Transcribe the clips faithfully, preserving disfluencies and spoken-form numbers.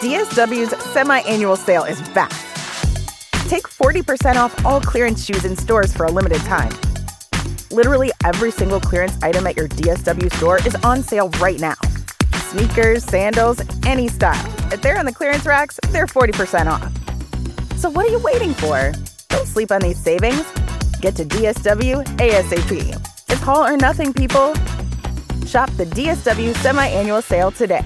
D S W's semi-annual sale is back. Take forty percent off all clearance shoes in stores for a limited time. Literally every single clearance item at your D S W store is on sale right now. Sneakers, sandals, any style. If they're on the clearance racks, they're forty percent off. So what are you waiting for? Don't sleep on these savings. Get to D S W ASAP. It's all or nothing, people. Shop the D S W semi-annual sale today.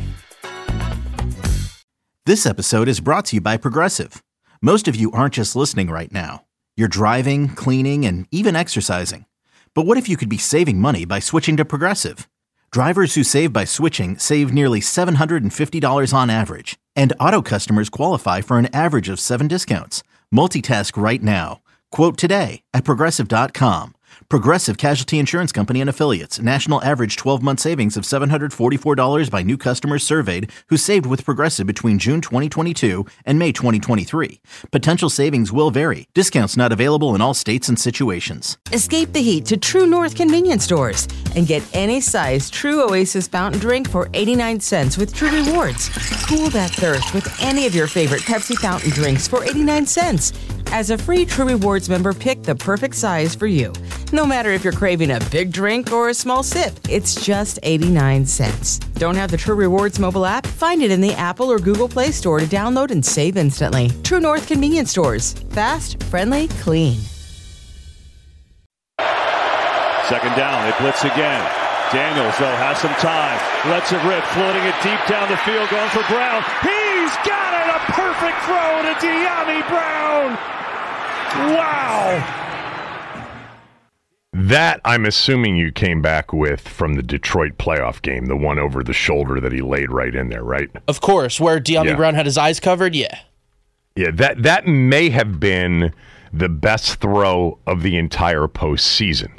This episode is brought to you by Progressive. Most of you aren't just listening right now. You're driving, cleaning, and even exercising. But what if you could be saving money by switching to Progressive? Drivers who save by switching save nearly seven hundred fifty dollars on average. And auto customers qualify for an average of seven discounts. Multitask right now. Quote today at Progressive dot com. Progressive Casualty Insurance Company and Affiliates. National average twelve-month savings of seven hundred forty-four dollars by new customers surveyed who saved with Progressive between June twenty twenty-two and May twenty twenty-three. Potential savings will vary. Discounts not available in all states and situations. Escape the heat to True North convenience stores and get any size True Oasis fountain drink for eighty-nine cents with True Rewards. Cool that thirst with any of your favorite Pepsi fountain drinks for eighty-nine cents. As a free True Rewards member, pick the perfect size for you. No matter if you're craving a big drink or a small sip, it's just eighty-nine cents. Don't have the True Rewards mobile app? Find it in the Apple or Google Play Store to download and save instantly. True North convenience stores. Fast, friendly, clean. Second down, they blitz again. Daniels, though, has some time. Lets it rip, floating it deep down the field, going for Brown. He's got it! A perfect throw to Dyami Brown! Wow! That, I'm assuming you came back with from the Detroit playoff game, the one over the shoulder that he laid right in there, right? Of course, where Dyami yeah. Brown had his eyes covered, yeah. Yeah, that, that may have been the best throw of the entire postseason.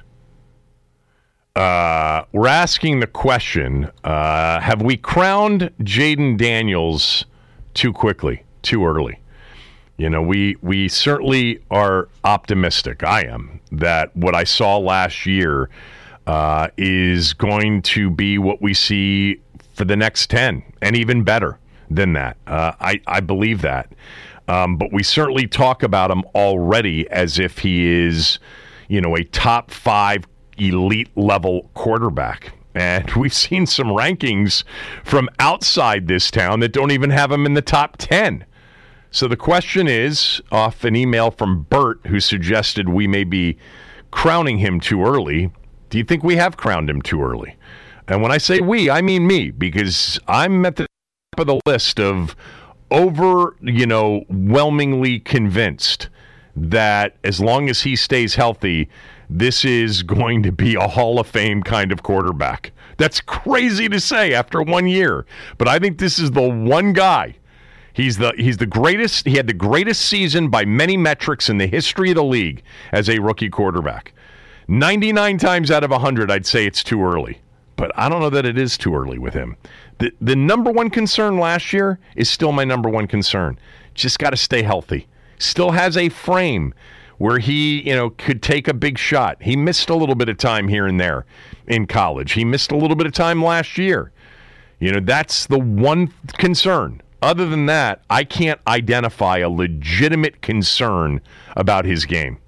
Uh, we're asking the question, uh, have we crowned Jayden Daniels too quickly, too early? You know, we we certainly are optimistic, I am, that what I saw last year uh, is going to be what we see for the next ten, and even better than that. Uh, I, I believe that. Um, but we certainly talk about him already as if he is, you know, a top five elite level quarterback. And we've seen some rankings from outside this town that don't even have him in the top ten. So the question is, off an email from Bert, who suggested we may be crowning him too early, do you think we have crowned him too early? And when I say we, I mean me, because I'm at the top of the list of over, you know, whelmingly convinced that as long as he stays healthy, this is going to be a Hall of Fame kind of quarterback. That's crazy to say after one year, but I think this is the one guy. He's the he's the greatest. He had the greatest season by many metrics in the history of the league as a rookie quarterback. ninety-nine times out of one hundred, I'd say it's too early. But I don't know that it is too early with him. The the number one concern last year is still my number one concern. Just got to stay healthy. Still has a frame where he, you know, could take a big shot. He missed a little bit of time here and there in college. He missed a little bit of time last year. You know, that's the one concern. Other than that, I can't identify a legitimate concern about his game.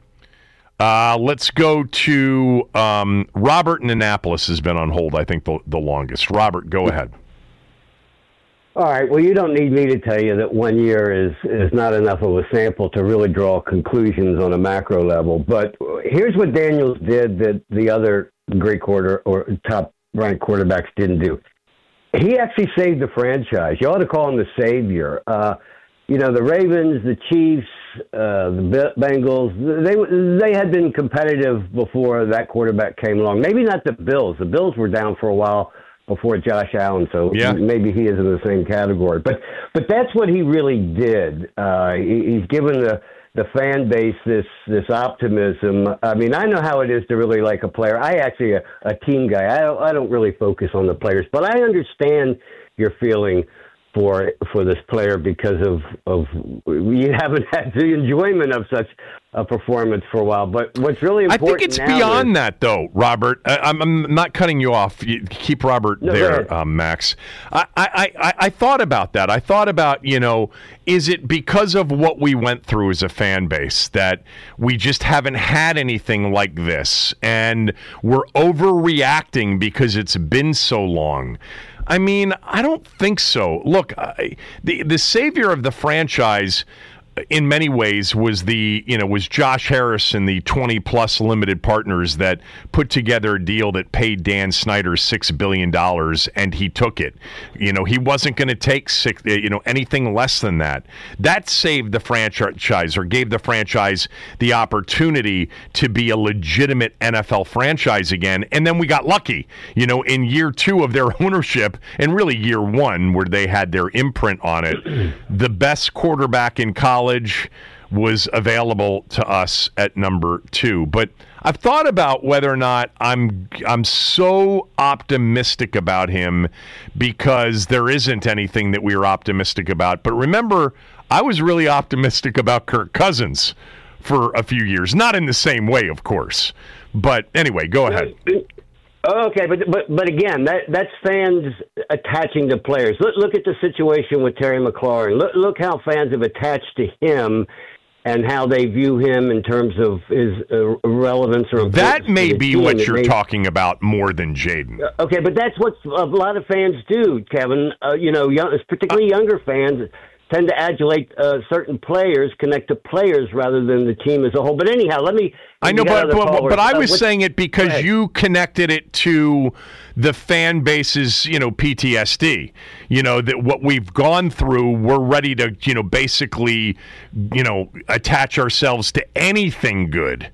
Uh, let's go to um, Robert in Annapolis has been on hold, I think, the, the longest. Robert, go ahead. All right. Well, you don't need me to tell you that one year is, is not enough of a sample to really draw conclusions on a macro level. But here's what Daniels did that the other great quarter or top-ranked quarterbacks didn't do. He actually saved the franchise. You ought to call him the savior. Uh, you know, the Ravens, the Chiefs, uh, the Bengals, they they had been competitive before that quarterback came along. Maybe not the Bills. The Bills were down for a while before Josh Allen, so yeah. maybe he is in the same category. But but that's what he really did. Uh, he, he's given the the fan base this this optimism. I mean, I know how it is to really like a player. I actually a, a team guy. I don't, I don't really focus on the players, but I understand your feeling for for this player because of of we haven't had the enjoyment of such a performance for a while. But what's really important, I think it's now beyond is, that, though, Robert. I, I'm, I'm not cutting you off. You keep Robert no, there, um, Max. I, I, I, I thought about that. I thought about, you know, is it because of what we went through as a fan base that we just haven't had anything like this, and we're overreacting because it's been so long? I mean, I don't think so. Look, I, the the savior of the franchise, in many ways, was the you know was Josh Harris and the twenty plus limited partners that put together a deal that paid Dan Snyder six billion dollars, and he took it. You know, he wasn't going to take six, you know anything less than that. That saved the franchise, or gave the franchise the opportunity to be a legitimate N F L franchise again. And then we got lucky, you know, in year two of their ownership, and really year one, where they had their imprint on it. The best quarterback in college was available to us at number two. But I've thought about whether or not I'm I'm so optimistic about him because there isn't anything that we are optimistic about. But remember, I was really optimistic about Kirk Cousins for a few years. Not in the same way, of course. But anyway, go ahead. Okay, but but but again, that that's fans attaching to players. Look look at the situation with Terry McLaurin. Look look how fans have attached to him, and how they view him in terms of his uh, relevance or importance. That may be team. what It you're may, talking about more than Jayden. Okay, but that's what a lot of fans do, Kevin. Uh, you know, young, particularly younger fans tend to adulate uh, certain players, connect to players rather than the team as a whole. But anyhow, let me... I know, but, but, but I was uh, saying it because you connected it to the fan base's, you know, P T S D. You know, that what we've gone through, we're ready to, you know, basically, you know, attach ourselves to anything good.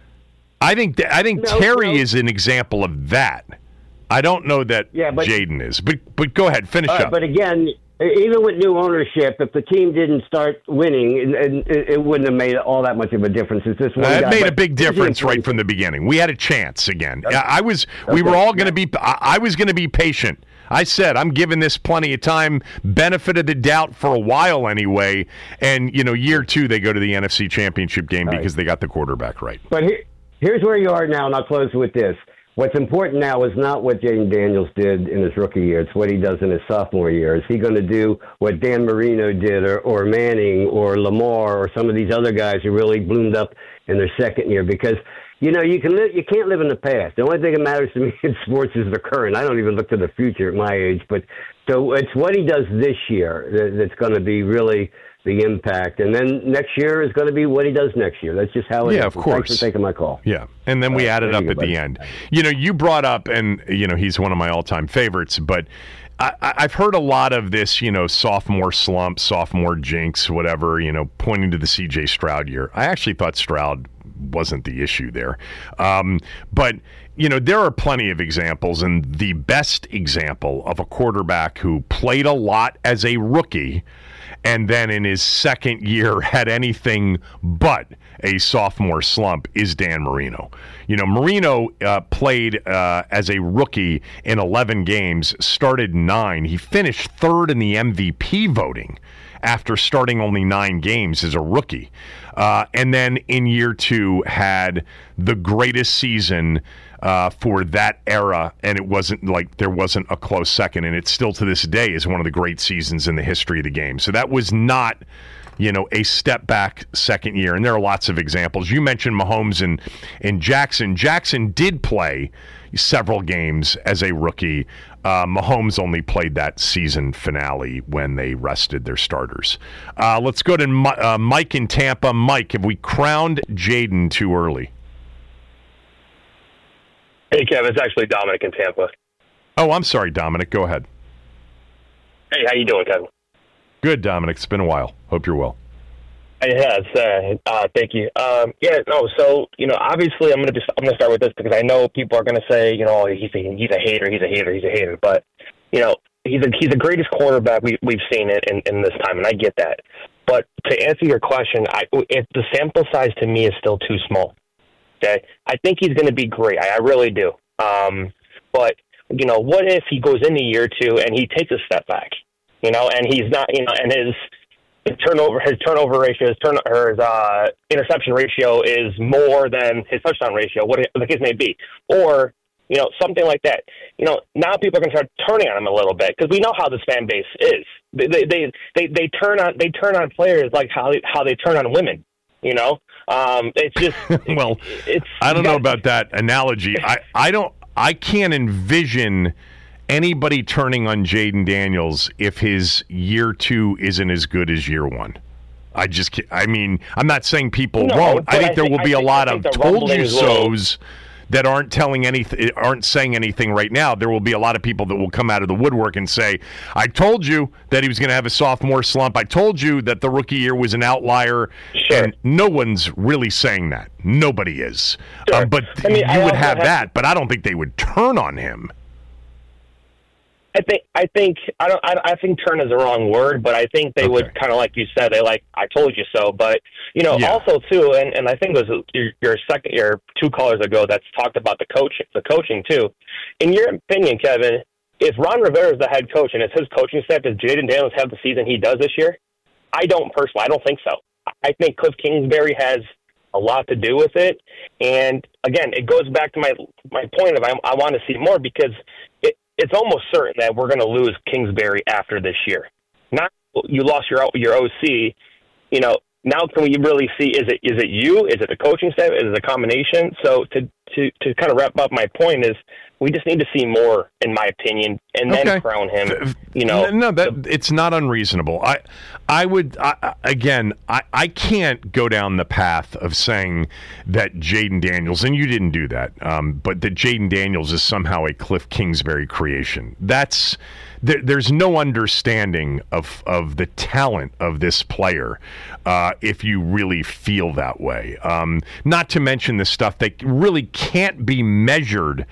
I think th- I think no, Terry no. is an example of that. I don't know that yeah, but, Jayden is, but but go ahead, finish uh, up. But again, even with new ownership, if the team didn't start winning, and, and it wouldn't have made all that much of a difference. It's just one uh, guy. It made but a big difference right from the beginning. We had a chance again. Okay. I was. We Okay. were all going to be. I, I was going to be patient. I said I'm giving this plenty of time, benefit of the doubt for a while anyway. And you know, year two they go to the N F C Championship game right. because they got the quarterback right. But here, here's where you are now, and I'll close with this. What's important now is not what Jayden Daniels did in his rookie year. It's what he does in his sophomore year. Is he going to do what Dan Marino did, or, or Manning, or Lamar, or some of these other guys who really bloomed up in their second year? Because, you know, you can li- you can't live in the past. The only thing that matters to me in sports is the current. I don't even look to the future at my age. But so it's what he does this year that, that's going to be really the impact. And then next year is going to be what he does next year. That's just how it yeah, is. of And course. Thanks for taking my call. Yeah, and then we Uh, added there up you at go, the buddy. end. You know, you brought up, and you know, he's one of my all-time favorites, but I, I've heard a lot of this, you know, sophomore slump, sophomore jinx, whatever, you know, pointing to the C J Stroud year. I actually thought Stroud wasn't the issue there. Um, but, you know, there are plenty of examples, and the best example of a quarterback who played a lot as a rookie and then in his second year had anything but a sophomore slump is Dan Marino. You know, Marino uh, played uh, as a rookie in eleven games, started nine. He finished third in the M V P voting after starting only nine games as a rookie. Uh, and then in year two had the greatest season uh, for that era, and it wasn't like there wasn't a close second, and it still to this day is one of the great seasons in the history of the game. So that was not, you know, a step back second year, and there are lots of examples. You mentioned Mahomes and, and Jackson. Jackson did play several games as a rookie. Uh, Mahomes only played that season finale when they rested their starters. Uh, let's go to Mi- uh, Mike in Tampa. Mike, have we crowned Jayden too early? Hey, Kevin, it's actually Dominic in Tampa. Oh, I'm sorry, Dominic. Go ahead. Hey, how you doing, Kevin? Good, Dominic. It's been a while. Hope you're well. It has. Uh, uh, thank you. Um, yeah, no. So, you know, obviously, I'm gonna just I'm gonna start with this because I know people are gonna say, you know, he's a he's a hater, he's a hater, he's a hater. But, you know, he's a, he's the greatest quarterback we we've seen it in, in this time, and I get that. But to answer your question, I it, the sample size to me is still too small. Okay, I think he's going to be great. I, I really do. Um, but you know, what if he goes into year two and he takes a step back? you know, and he's not, you know, and his, his turnover, his turnover ratio, his turn, or his uh, interception ratio is more than his touchdown ratio, what the case may be, or you know, something like that. You know, now people are going to start turning on him a little bit because we know how this fan base is. They they they they, they turn on they turn on players like how they, how they turn on women. You know, um, it's just well, it's. I don't know about that analogy. I I don't. I can't envision anybody turning on Jayden Daniels if his year two isn't as good as year one. I just can't, I mean, I'm not saying people no, won't. I think I there think, will be I a think, lot of told you so's will. that aren't telling anything, aren't saying anything right now. There will be a lot of people that will come out of the woodwork and say, I told you that he was going to have a sophomore slump. I told you that the rookie year was an outlier. Sure. And no one's really saying that. Nobody is. Sure. Um, but I mean, you I would also have have- that, but I don't think they would turn on him. I think I think I don't I, I think turn is the wrong word, but I think they Okay. would kind of like you said, they like I told you so. But you know, Yeah. also too, and, and I think it was your, your second, your two callers ago that's talked about the coach, the coaching too. In your opinion, Kevin, if Ron Rivera is the head coach and it's his coaching staff, does Jayden Daniels have the season he does this year? I don't personally. I don't think so. I think Cliff Kingsbury has a lot to do with it. And again, it goes back to my my point of I, I want to see more because it, it's almost certain that we're going to lose Kingsbury after this year. Not you lost your your O C. You know, now can we really see? Is it is it you? Is it the coaching staff? Is it a combination? So to to to kind of wrap up my point is we just need to see more, in my opinion, and then Okay. crown him. You know, no, that it's not unreasonable. I, I would I, again. I, I can't go down the path of saying that Jayden Daniels, and you didn't do that, um, but that Jayden Daniels is somehow a Cliff Kingsbury creation. That's there, there's no understanding of of the talent of this player uh, if you really feel that way. Um, not to mention the stuff that really can't be measured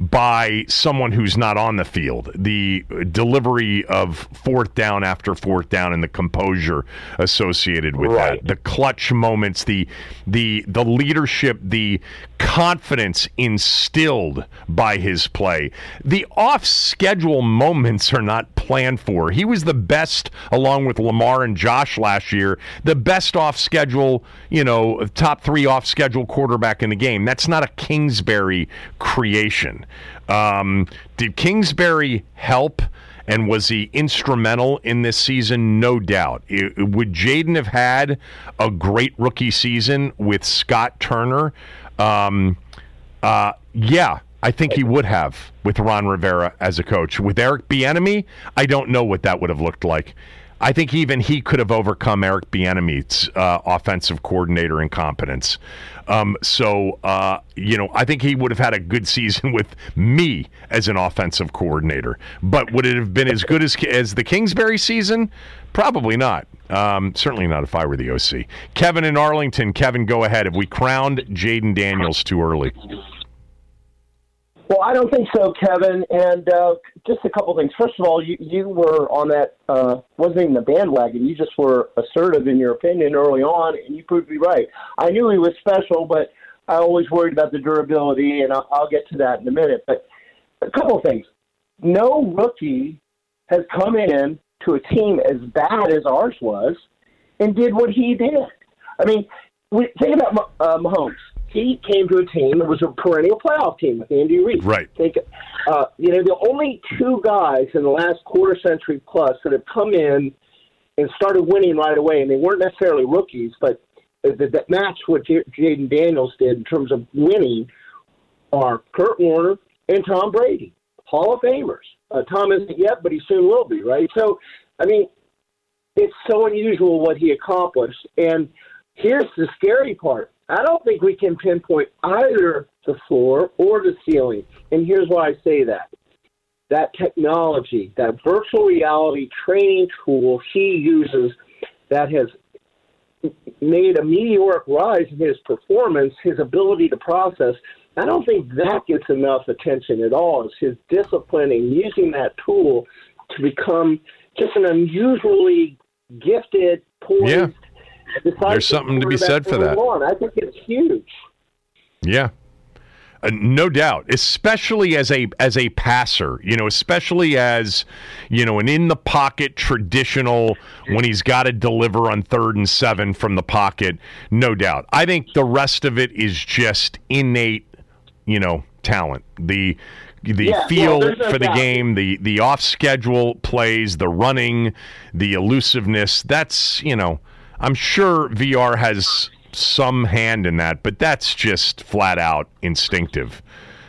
by someone who's not on the field. The delivery of fourth down after fourth down and the composure associated with Right. that, the clutch moments, the the the leadership, the confidence instilled by his play. The off-schedule moments are not planned for. He was the best, along with Lamar and Josh last year, the best off-schedule, you know, top three off-schedule quarterback in the game. That's not a Kingsbury creation. Um, did Kingsbury help? And was he instrumental in this season? No doubt. It, would Jayden have had a great rookie season with Scott Turner? Um, uh, yeah, I think he would have with Ron Rivera as a coach. With Eric Bieniemy, I don't know what that would have looked like. I think even he could have overcome Eric Bieniemy's uh, offensive coordinator incompetence. Um, so, uh, you know, I think he would have had a good season with me as an offensive coordinator. But would it have been as good as as the Kingsbury season? Probably not. Um, certainly not if I were the O C. Kevin in Arlington. Kevin, go ahead. Have we crowned Jayden Daniels too early? Well, I don't think so, Kevin. And uh, just a couple things. First of all, you, you were on that, uh, wasn't even the bandwagon. You just were assertive in your opinion early on, and you proved to be right. I knew he was special, but I always worried about the durability, and I'll, I'll get to that in a minute. But a couple of things. No rookie has come in to a team as bad as ours was and did what he did. I mean, we, think about uh, Mahomes. He came to a team that was a perennial playoff team with Andy Reid. Right. Think, uh, you know, the only two guys in the last quarter century plus that have come in and started winning right away, and they weren't necessarily rookies, but that, that matched what J- Jayden Daniels did in terms of winning, are Kurt Warner and Tom Brady, Hall of Famers. Uh, Tom isn't yet, but he soon will be, right? So, I mean, it's so unusual what he accomplished. And here's the scary part. I don't think we can pinpoint either the floor or the ceiling. And here's why I say that. That technology, that virtual reality training tool he uses that has made a meteoric rise in his performance, his ability to process, I don't think that gets enough attention at all. It's his discipline in using that tool to become just an unusually gifted, poised, Yeah. There's something to be said for that. I think it's huge. Yeah. Uh, no doubt, especially as a as a passer, you know, especially as, you know, an in the pocket traditional when he's got to deliver on third and seven from the pocket. No doubt. I think the rest of it is just innate, you know, talent. The the yeah, feel well, no for the doubt. game, the the off schedule plays, the running, the elusiveness. That's, you know, I'm sure V R has some hand in that, but that's just flat out instinctive.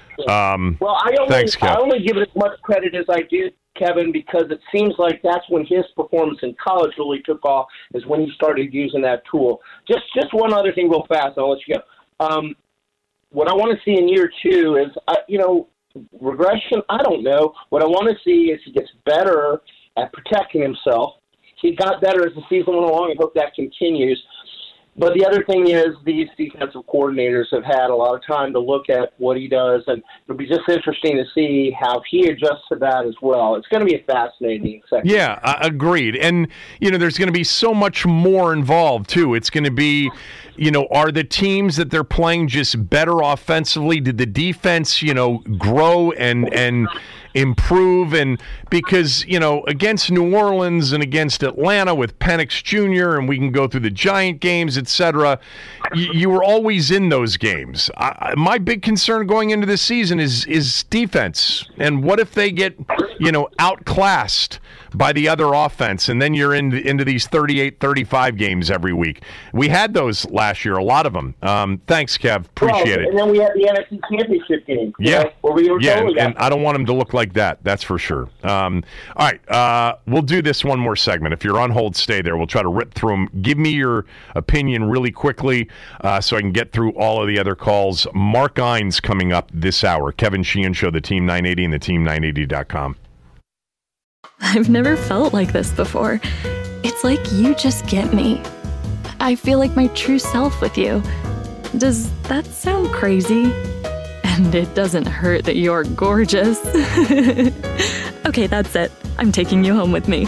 Um, well, I only, thanks, Kev. I only give it as much credit as I do, Kevin, because it seems like that's when his performance in college really took off, is when he started using that tool. Just just one other thing real fast, I'll let you go. Um, what I want to see in year two is, uh, you know, regression, I don't know. What I want to see is he gets better at protecting himself. He got better as the season went along. I hope that continues. But the other thing is these defensive coordinators have had a lot of time to look at what he does, and it'll be just interesting to see how he adjusts to that as well. It's going to be a fascinating second. Yeah, uh, agreed. And, you know, there's going to be so much more involved, too. It's going to be, you know, are the teams that they're playing just better offensively? Did the defense, you know, grow and and improve? And because, you know, against New Orleans and against Atlanta with Penix Junior, and we can go through the Giant games, et cetera, you, you were always in those games. I, my big concern going into this season is is defense. And what if they get, you know, outclassed by the other offense, and then you're in, into these thirty-eight thirty-five games every week? We had those last year, a lot of them. Um, thanks, Kev. Appreciate well, it. And then we had the N F C Championship game. Yeah, know, where we were yeah, totally and, and I don't want him to look like that. That's for sure. Um, all right, uh, we'll do this one more segment. If you're on hold, stay there. We'll try to rip through them. Give me your opinion really quickly uh, so I can get through all of the other calls. Mark Ines coming up this hour. Kevin Sheehan Show, the Team nine eighty and the team nine eighty dot com. I've never felt like this before. It's like you just get me. I feel like my true self with you. Does that sound crazy? And it doesn't hurt that you're gorgeous. Okay, that's it. I'm taking you home with me.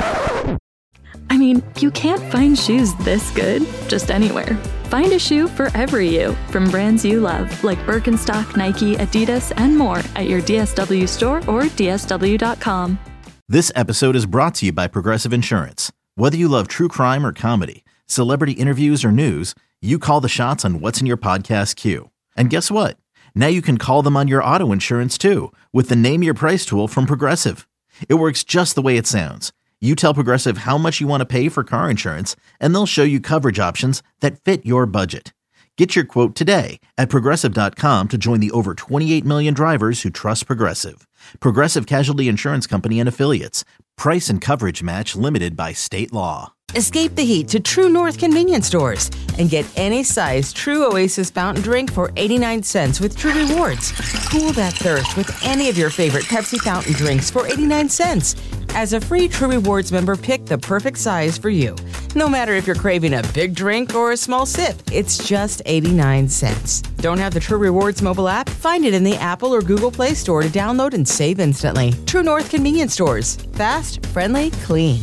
I mean, you can't find shoes this good just anywhere. Find a shoe for every you from brands you love, like Birkenstock, Nike, Adidas, and more at your D S W store or D S W dot com. This episode is brought to you by Progressive Insurance. Whether you love true crime or comedy, celebrity interviews or news, you call the shots on what's in your podcast queue. And guess what? Now you can call them on your auto insurance too with the Name Your Price tool from Progressive. It works just the way it sounds. You tell Progressive how much you want to pay for car insurance, and they'll show you coverage options that fit your budget. Get your quote today at Progressive dot com to join the over twenty-eight million drivers who trust Progressive. Progressive Casualty Insurance Company and Affiliates. Price and coverage match limited by state law. Escape the heat to True North convenience stores and get any size True Oasis fountain drink for eighty-nine cents with True Rewards. Cool that thirst with any of your favorite Pepsi fountain drinks for eighty-nine cents. As a free True Rewards member, pick the perfect size for you. No matter if you're craving a big drink or a small sip, it's just eighty-nine cents. Don't have the True Rewards mobile app? Find it in the Apple or Google Play Store to download and save instantly. True North convenience stores. Fast, friendly, clean.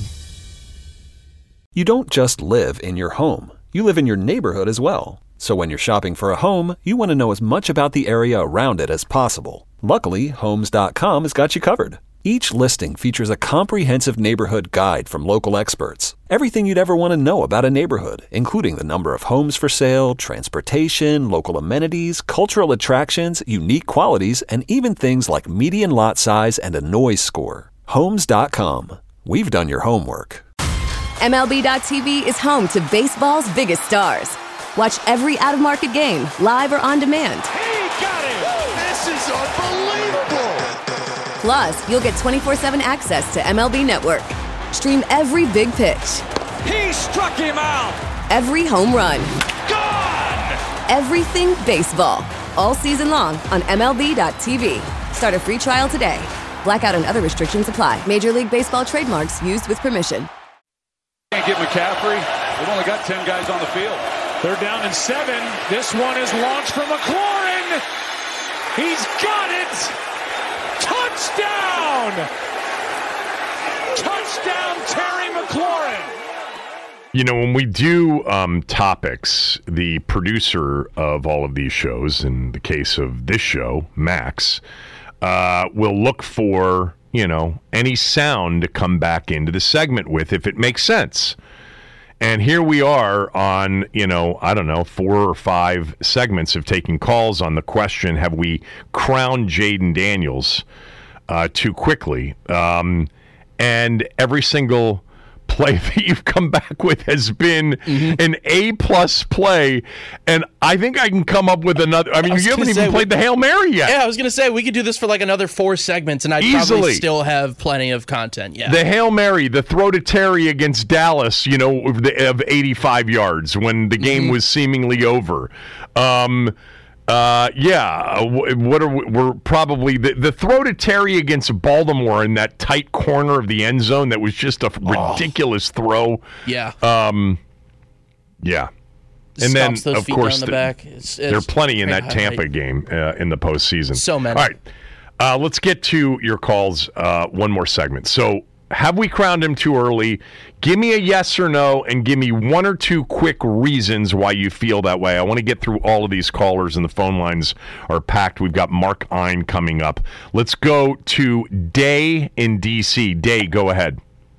You don't just live in your home. You live in your neighborhood as well. So when you're shopping for a home, you want to know as much about the area around it as possible. Luckily, Homes dot com has got you covered. Each listing features a comprehensive neighborhood guide from local experts. Everything you'd ever want to know about a neighborhood, including the number of homes for sale, transportation, local amenities, cultural attractions, unique qualities, and even things like median lot size and a noise score. Homes dot com. We've done your homework. M L B dot T V is home to baseball's biggest stars. Watch every out-of-market game, live or on demand. He got it! This is unbelievable! Plus, you'll get twenty-four seven access to M L B Network. Stream every big pitch. He struck him out! Every home run. Gone! Everything baseball. All season long on M L B dot T V. Start a free trial today. Blackout and other restrictions apply. Major League Baseball trademarks used with permission. Can't get McCaffrey. They've only got ten guys on the field. They're down in seven. This one is launched from McLaurin. He's got it. Touchdown. Touchdown, Terry McLaurin. You know, when we do um, topics, the producer of all of these shows, in the case of this show, Max, uh, will look for, you know, any sound to come back into the segment with if it makes sense. And here we are on, you know, I don't know, four or five segments of taking calls on the question, have we crowned Jayden Daniels uh, too quickly? Um, and every single play that you've come back with has been mm-hmm. an A-plus play, and I think I can come up with another. I mean, I you haven't even played we, the Hail Mary yet. Yeah, I was going to say, we could do this for like another four segments, and I'd Easily. probably still have plenty of content. Yeah, the Hail Mary, the throw to Terry against Dallas, you know, of, the, of eighty-five yards when the game mm-hmm. was seemingly over. Um Uh, yeah, what are we, we're probably the, the throw to Terry against Baltimore in that tight corner of the end zone that was just a oh. ridiculous throw. Yeah. Um, yeah. And then, of course, the back. It's, it's there are plenty in that high, Tampa high. game uh, in the postseason. So many. All right. Uh, let's get to your calls. Uh, one more segment. So, have we crowned him too early? Give me a yes or no, and give me one or two quick reasons why you feel that way. I want to get through all of these callers, and the phone lines are packed. We've got Mark Ein coming up. Let's go to Day in D C. Day, go ahead.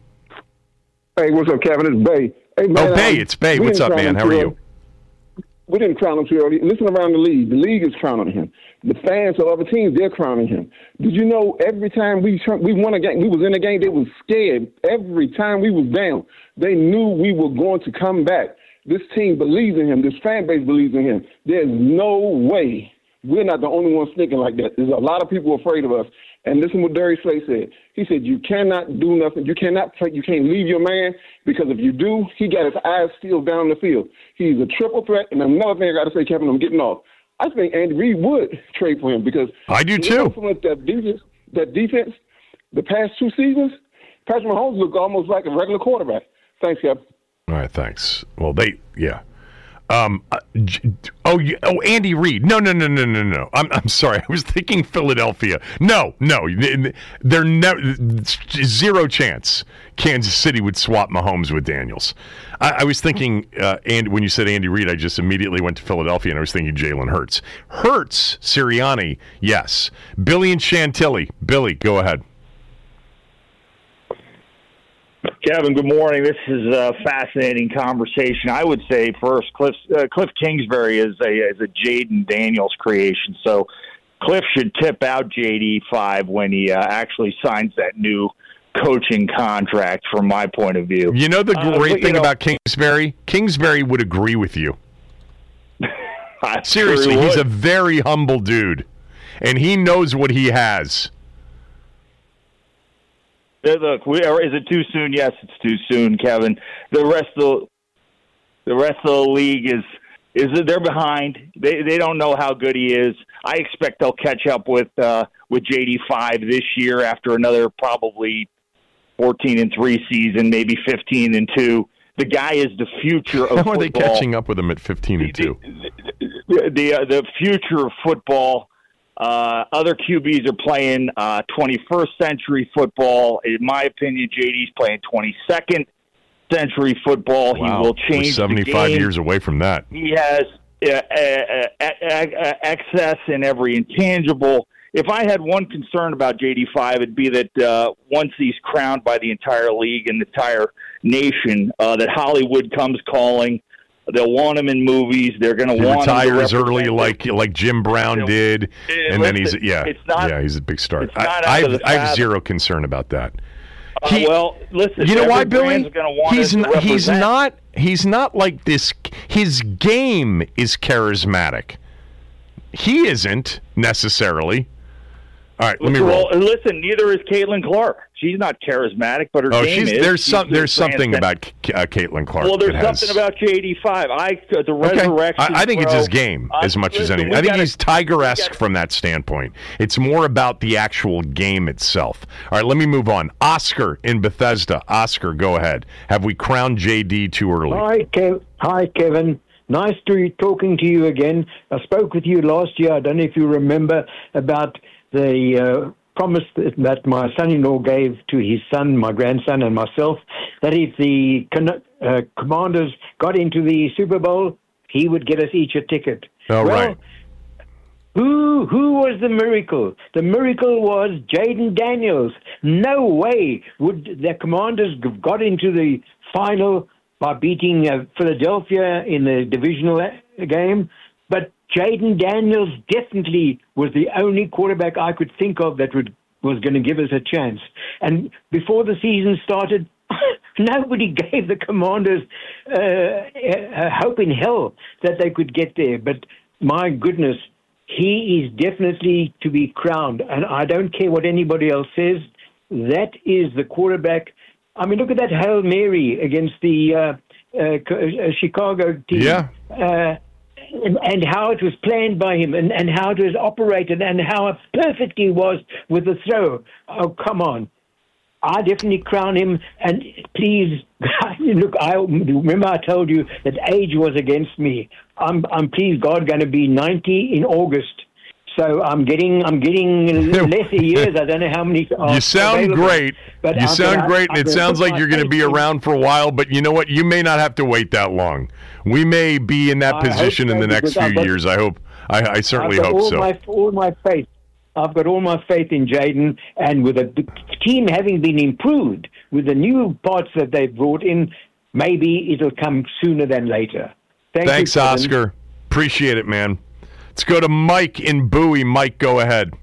Hey, what's up, Kevin? It's Bay. Hey, man, oh, Bay, um, it's Bay. What's up, man? How are you? We didn't crown him too early. Listen around the league. The league is crowning him. The fans of other teams, they're crowning him. Did you know every time we we won a game, we was in a game, they was scared. Every time we was down, they knew we were going to come back. This team believes in him. This fan base believes in him. There's no way we're not the only ones thinking like that. There's a lot of people afraid of us. And listen what Darius Slay said. He said, you cannot do nothing. You cannot play. You can't leave your man, because if you do, he got his eyes sealed down the field. He's a triple threat. And another thing I got to say, Kevin, I'm getting off. I think Andy Reid would trade for him, because I do too. With that defense, that defense, the past two seasons, Patrick Mahomes looked almost like a regular quarterback. Thanks, Kevin. All right, thanks. Well, they, yeah. Um, uh, oh, oh, Andy Reid. No, no, no, no, no, no. I'm, I'm sorry. I was thinking Philadelphia. No, no. They're never zero chance Kansas City would swap Mahomes with Daniels. I, I was thinking, uh, and when you said Andy Reid, I just immediately went to Philadelphia, and I was thinking Jalen Hurts. Hurts, Sirianni, yes. Billy and Chantilly. Billy, go ahead. Kevin, good morning. This is a fascinating conversation. I would say first, Cliff, uh, Cliff Kingsbury is a is a Jayden Daniels creation. So Cliff should tip out J D five when he uh, actually signs that new coaching contract, from my point of view. You know the great uh, but, thing know, about Kingsbury? Kingsbury would agree with you. Seriously, sure he's a very humble dude, and he knows what he has. Look, we are, is it too soon? Yes, it's too soon, Kevin. The rest of the, the rest of the league is is they're behind. They they don't know how good he is. I expect they'll catch up with uh, with J D five this year after another probably fourteen and three season, maybe fifteen and two. The guy is the future of How football. Are they catching up with him at fifteen and two? The the, uh, the future of football. Uh, other Q Bs are playing uh, twenty-first century football. In my opinion, J D's playing twenty-second century football. Wow. He will change We're seventy-five the game. years away from that. He has uh, uh, uh, excess in every intangible. If I had one concern about J D five, it'd be that uh, once he's crowned by the entire league and the entire nation, uh, that Hollywood comes calling. They'll want him in movies. They're going to want retires him to early, like like Jim Brown you know, did, and listen, then he's yeah, it's not, yeah, he's a big star. It's not I, out of I've, the I have fathom. zero concern about that. He, uh, well, listen, you know why, every Billy? brand's gonna want He's us to not, he's represent. not he's not like this. His game is charismatic. He isn't necessarily. All right, let me roll. Well, listen, neither is Caitlin Clark. She's not charismatic, but her oh, game she's, is. there's she's some there's something transcendent. about uh, Caitlin Clark. Well, there's that has, something about J D five. I the okay. resurrection. I, I think bro, it's his game uh, as much listen, as anything. we I think gotta, he's Tiger-esque from that standpoint. It's more about the actual game itself. All right, let me move on. Oscar in Bethesda. Oscar, go ahead. Have we crowned J D too early? Hi, Kev. Hi, Kevin. Nice to be talking to you again. I spoke with you last year. I don't know if you remember about the uh, promise that, that my son-in-law gave to his son, my grandson, and myself, that if the uh, Commanders got into the Super Bowl, he would get us each a ticket. Oh, well, right. Who who was the miracle? The miracle was Jaden Daniels. No way would the Commanders have got into the final by beating uh, Philadelphia in the divisional game, but Jaden Daniels definitely was the only quarterback I could think of that would was going to give us a chance. And before the season started, nobody gave the Commanders uh, a hope in hell that they could get there. But my goodness, he is definitely to be crowned. And I don't care what anybody else says. That is the quarterback. I mean, look at that Hail Mary against the uh, uh, Chicago team. Yeah. Uh, And, and how it was planned by him, and, and how it was operated, and how perfect he was with the throw. Oh, come on. I definitely crown him. And please, look, I remember I told you that age was against me. I'm, I'm please God, going to be ninety in August. So I'm getting, I'm getting lesser years. I don't know how many. You sound available. great. But you I'm sound gonna, great, I'm and it gonna sounds put like my you're going to faith be in- around for a while. But you know what? You may not have to wait that long. We may be in that I hope position in so, the next because I've few got- years. I hope. I, I certainly I've got hope all so. My, all my faith. I've got all my faith in Jaden, and with the team having been improved with the new parts that they've brought in, maybe it'll come sooner than later. Thank Thanks, you, Kevin. Oscar. Appreciate it, man. Let's go to Mike in Bowie. Mike, go ahead.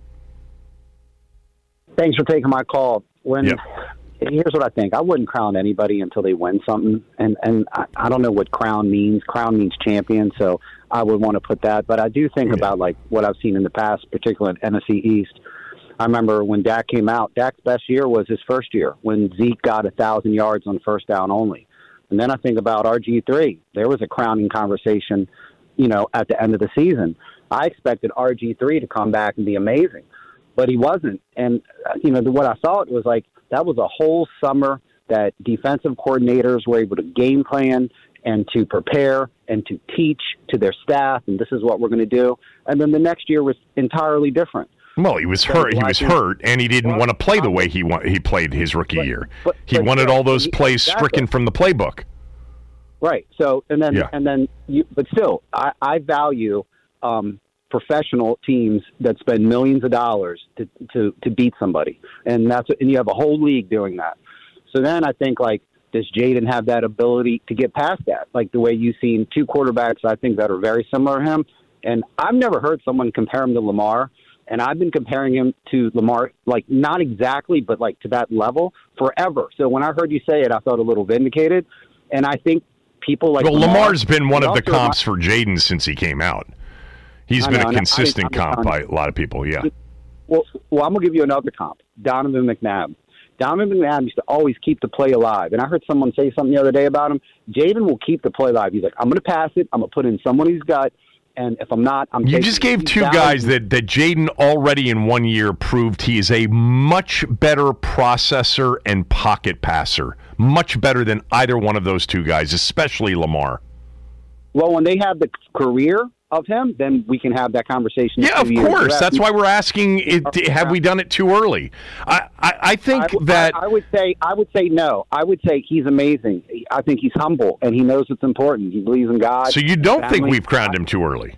Thanks for taking my call. When Yep. Here's what I think. I wouldn't crown anybody until they win something, and and I, I don't know what crown means. Crown means champion, so I would want to put that. But I do think Yeah. about like what I've seen in the past, particularly in N F C East. I remember when Dak came out. Dak's best year was his first year when Zeke got a thousand yards on first down only. And then I think about R G three. There was a crowning conversation, you know, at the end of the season. I expected R G three to come back and be amazing, but he wasn't. And, uh, you know, the, what I saw, it was like that was a whole summer that defensive coordinators were able to game plan and to prepare and to teach to their staff, and this is what we're going to do. And then the next year was entirely different. Well, he was So hurt. He I was think- hurt, and he didn't Well, want to play the I- way he wa- he played his rookie But- year. but- he but wanted yeah, all those he- plays exactly. stricken from the playbook. Right. So, and then, Yeah. and then, you, but still, I, I value um, professional teams that spend millions of dollars to, to, to beat somebody. And that's, and you have a whole league doing that. So then I think, like, does Jaden have that ability to get past that? Like the way you've seen two quarterbacks, I think, that are very similar to him. And I've never heard someone compare him to Lamar. And I've been comparing him to Lamar, like, not exactly, but like to that level forever. So when I heard you say it, I felt a little vindicated. And I think people like Well, Lamar, Lamar's been one of the also comps for Jaden since he came out. He's I been know, a and I- consistent I'm comp telling by you. a lot of people, yeah. Well, well, I'm going to give you another comp. Donovan McNabb. Donovan McNabb used to always keep the play alive. And I heard someone say something the other day about him. Jaden will keep the play alive. He's like, I'm going to pass it. I'm going to put in someone he's got. And if I'm not, I'm You taking just it. gave He's two down- guys that, that Jaden already in one year proved he is a much better processor and pocket passer. Much better than either one of those two guys, especially Lamar. Well, when they have the career of him, then we can have that conversation. in Yeah, two of years. course. You're That's asking- why we're asking, it, have we done it too early? I, I, I think I, that... I, I would say I would say no. I would say he's amazing. I think he's humble and he knows it's important. He believes in God. So you don't think family. we've crowned him too early?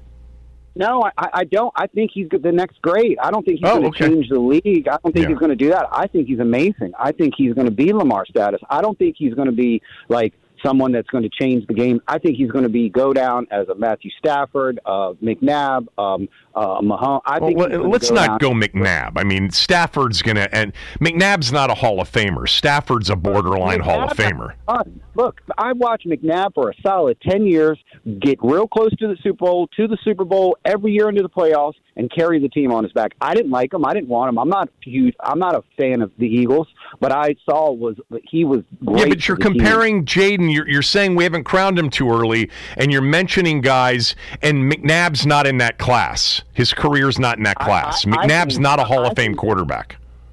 No, I, I don't. I think he's the next grade. I don't think he's Oh, going to okay. change the league. I don't think Yeah. he's going to do that. I think he's amazing. I think he's going to be Lamar status. I don't think he's going to be like someone that's going to change the game. I think he's going to be go down as a Matthew Stafford, uh, McNabb, um, uh, Mahomes. I think Well, he's gonna let's go not down- go McNabb. I mean, Stafford's going to... And McNabb's not a Hall of Famer. Stafford's a borderline Hall of Famer. Fun. Look, I watched McNabb for a solid ten years get real close to the Super Bowl, to the Super Bowl every year into the playoffs, and carry the team on his back. I didn't like him. I didn't want him. I'm not huge. I'm not a fan of the Eagles, but I saw was he was great. Yeah, but for you're the team. comparing Jaden. You're, you're saying we haven't crowned him too early, and you're mentioning guys, and McNabb's not in that class. His career's not in that class. I- I McNabb's think- not a Hall I of Fame think- quarterback.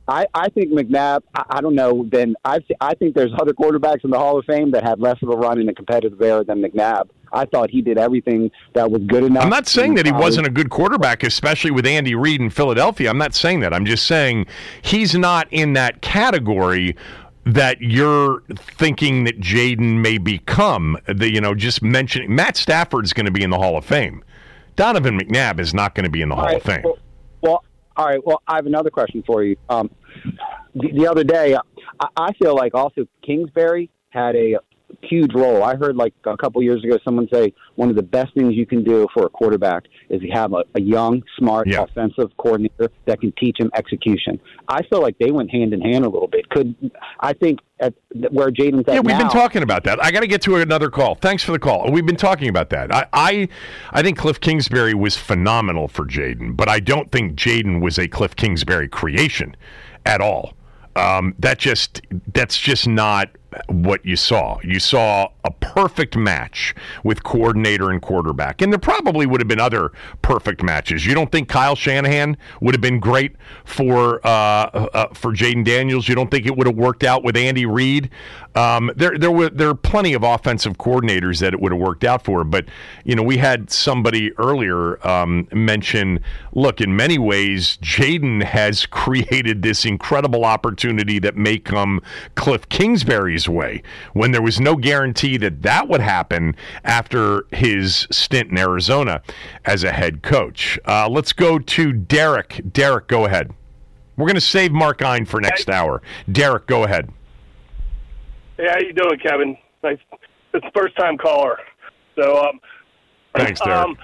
I, I think McNabb, I, I don't know, then I, I think there's other quarterbacks in the Hall of Fame that had less of a run in a competitive era than McNabb. I thought he did everything that was good enough. I'm not saying that he wasn't a good quarterback, especially with Andy Reid in Philadelphia. I'm not saying that. I'm just saying he's not in that category that you're thinking that Jayden may become. The, you know, just mentioning Matt Stafford's going to be in the Hall of Fame. Donovan McNabb is not going to be in the Hall right, of Fame. Well, well, all right. Well, I have another question for you. Um, the, the other day, I, I feel like also Kingsbury had a huge role. I heard like a couple years ago someone say one of the best things you can do for a quarterback is you have a, a young, smart, yeah. offensive coordinator that can teach him execution. I feel like they went hand in hand a little bit. Could I think at where Jayden's at Yeah, we've now, been talking about that. I got to get to another call. Thanks for the call. We've been talking about that. I, I, I think Cliff Kingsbury was phenomenal for Jayden, but I don't think Jayden was a Cliff Kingsbury creation at all. Um, that just that's just not what you saw. You saw a perfect match with coordinator and quarterback. And there probably would have been other perfect matches. You don't think Kyle Shanahan would have been great for uh, uh, for Jayden Daniels? You don't think it would have worked out with Andy Reid? Um, there there were there are plenty of offensive coordinators that it would have worked out for. But, you know, we had somebody earlier um, mention, look, in many ways, Jayden has created this incredible opportunity that may come Cliff Kingsbury's way, when there was no guarantee that that would happen after his stint in Arizona as a head coach. Uh, let's go to Derek. Derek, go ahead. We're going to save Mark Ein for next hey. hour. Derek, go ahead. Hey, how you doing, Kevin? Nice. It's first time caller. So, um, thanks, Derek. Um,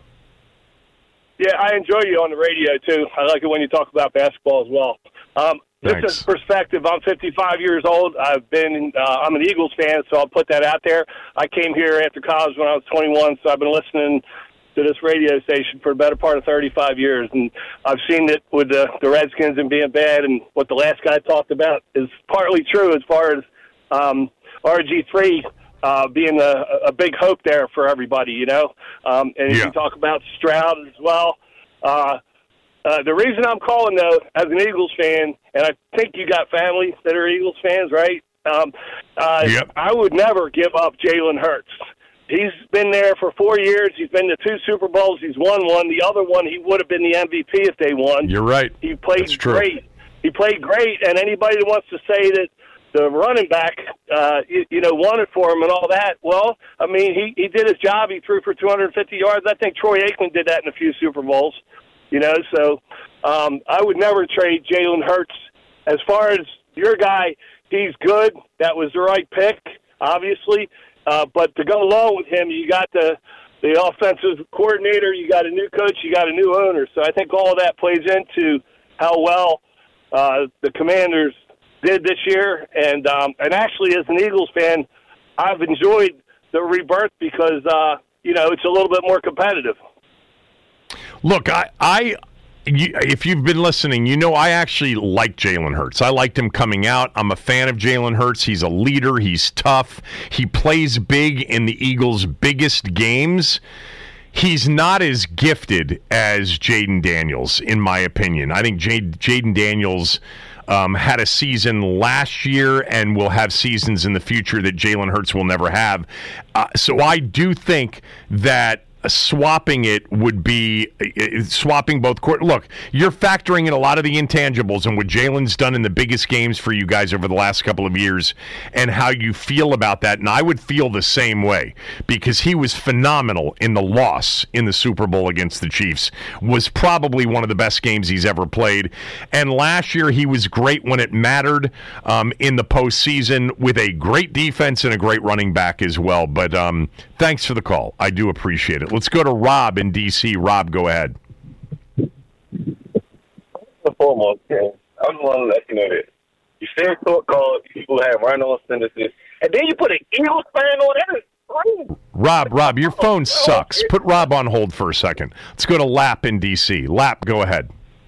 yeah, I enjoy you on the radio too. I like it when you talk about basketball as well. Um, Just as perspective, I'm fifty-five years old. I've been, uh, I'm an Eagles fan, so I'll put that out there. I came here after college when I was twenty-one, so I've been listening to this radio station for the better part of thirty-five years, and I've seen it with the, the Redskins and being bad, and what the last guy talked about is partly true as far as um, R G three uh, being a, a big hope there for everybody, you know. Um, and if yeah. you talk about Stroud as well, uh, Uh, the reason I'm calling, though, as an Eagles fan, and I think you got family that are Eagles fans, right? Um, uh, yep. I would never give up Jalen Hurts. He's been there for four years. He's been to two Super Bowls. He's won one. The other one, he would have been the M V P if they won. You're right. He played That's true. great. He played great, and anybody that wants to say that the running back, uh, you, you know, wanted for him and all that, well, I mean, he, he did his job. He threw for two hundred fifty yards. I think Troy Aikman did that in a few Super Bowls. You know, so um, I would never trade Jalen Hurts. As far as your guy, he's good. That was the right pick, obviously. Uh, but to go along with him, you got the the offensive coordinator, you got a new coach, you got a new owner. So I think all of that plays into how well uh, the Commanders did this year. And um, and actually, as an Eagles fan, I've enjoyed the rebirth because, uh, you know, it's a little bit more competitive. Look, I, I you, if you've been listening, you know I actually like Jalen Hurts. I liked him coming out. I'm a fan of Jalen Hurts. He's a leader. He's tough. He plays big in the Eagles' biggest games. He's not as gifted as Jayden Daniels, in my opinion. I think Jayden Daniels um, had a season last year and will have seasons in the future that Jalen Hurts will never have. Uh, so I do think that swapping it would be uh, swapping both court. Look, you're factoring in a lot of the intangibles and what Jalen's done in the biggest games for you guys over the last couple of years and how you feel about that. And I would feel the same way because he was phenomenal in the loss in the Super Bowl against the Chiefs. Was probably one of the best games he's ever played. And last year he was great when it mattered um, in the postseason with a great defense and a great running back as well. But um, thanks for the call. I do appreciate it. Let's go to Rob in D C. Rob, go ahead. Foremost, I just want to let you know that you share short calls, people have run-on sentences, and then you put an Eagles fan on it. Rob, Rob, your phone sucks. Put Rob on hold for a second. Let's go to Lap in D C. Lap, go ahead.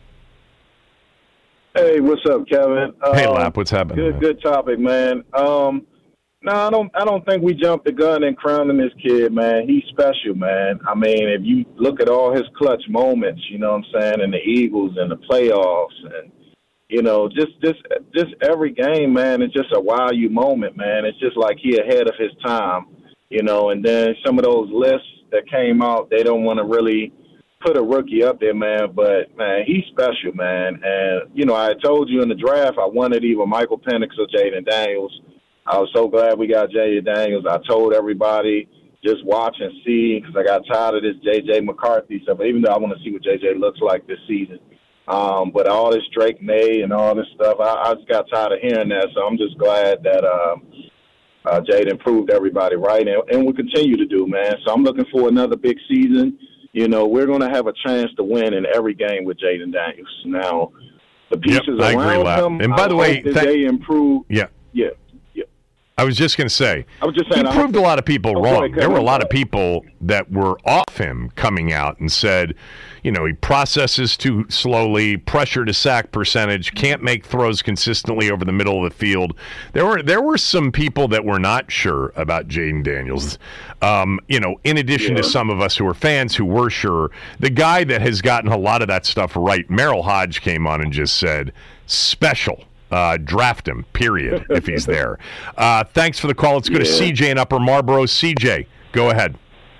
Hey, what's up, Kevin? Hey, um, Lap, what's happening? Good, man? good topic, man. Um, no, I don't. I don't think we jumped the gun in crowning this kid, man. He's special, man. I mean, if you look at all his clutch moments, you know what I'm saying, in the Eagles and the playoffs, and You know, just just just every game, man, it's just a wow you moment, man. It's just like he ahead of his time, you know. And then some of those lists that came out, they don't want to really put a rookie up there, man. But, man, he's special, man. And, you know, I told you in the draft I wanted either Michael Penix or Jayden Daniels. I was so glad we got Jayden Daniels. I told everybody just watch and see because I got tired of this J J McCarthy stuff, even though I want to see what J J looks like this season. Um, but all this Drake May and all this stuff, I, I just got tired of hearing that. So I'm just glad that um, uh, Jaden proved everybody right, and, and we continue to do, man. So I'm looking for another big season. You know, we're going to have a chance to win in every game with Jaden Daniels. Now, the pieces yep, around him, and by I the way, that th- they improve. Yeah, yeah. I was just going to say, I was just saying, he proved a lot of people oh, wrong. ahead, there were a on, lot of people that were off him coming out and said, you know, he processes too slowly, pressure to sack percentage, can't make throws consistently over the middle of the field. There were there were some people that were not sure about Jaden Daniels. Um, you know, in addition yeah. to some of us who are fans who were sure, the guy that has gotten a lot of that stuff right, Merrill Hodge, came on and just said, special. Uh, draft him, period, if he's there. Uh, thanks for the call. Let's go yeah. to C J in Upper Marlboro. C J, go ahead.